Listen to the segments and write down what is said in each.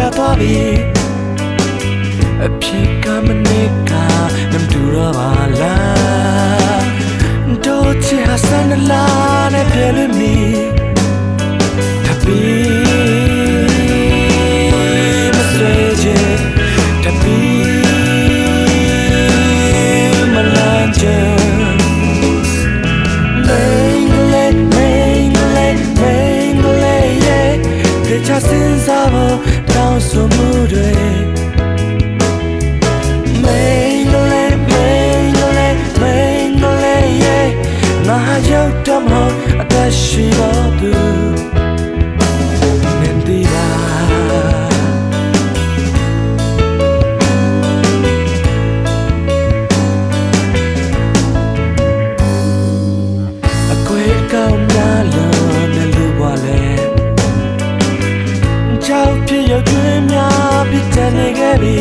သွားပြီအဖြစ်ကမနေကမတူတော့ပါလားတို့ချစ်ဟာဆန္ဒလာနဲ့ပြည့်လွမီတပီမဆွေချင်တပီမလာချင်စဉ်းစားဖို့တောင်းဆိုမှုတွေမိန်ကလေးရဲ့ငါရောက်တော့မဟုတ်အသက်ရှိတော့သူနင်ဒီပါအကွေကောင်းများလို့နဲ့လူဘွားလဲကြောက်ဖြစ်ရုပ်သွင်းများပြီးတန်နေခဲ့ပြီ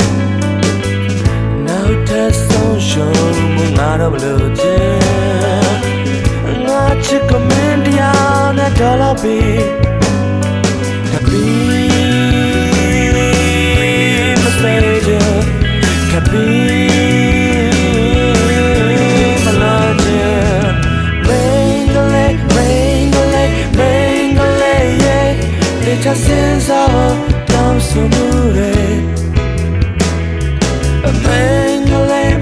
နောက်ထပ်ဆုံးရှုံးမှုငါတော့မလို့ချင်ငါချစ်ကမင်းတရားနဲ့တော်လာပြီတပီမစဲကြတပီမလာချင်မိန်ကလေးရဲ့ချစ်စဉ်းစားဖို့တောင်းဆိုမှုတွေမိန်ကလေး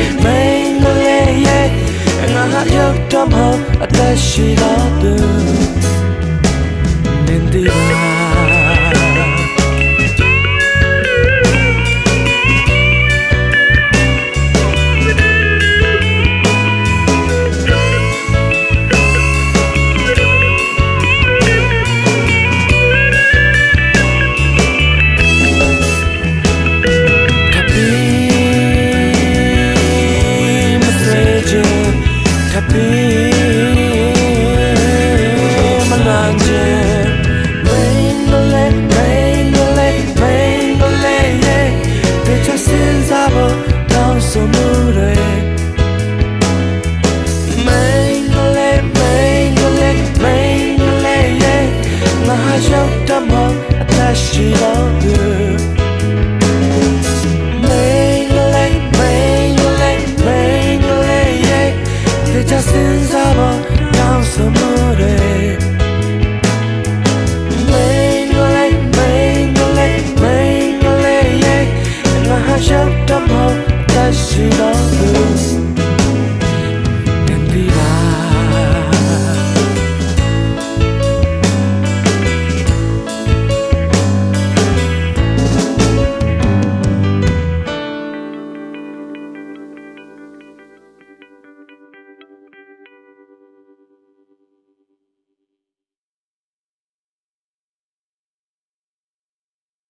ရဲ့ငါရောက်တော့မဟုတ်အသက်ရှိတော့သူ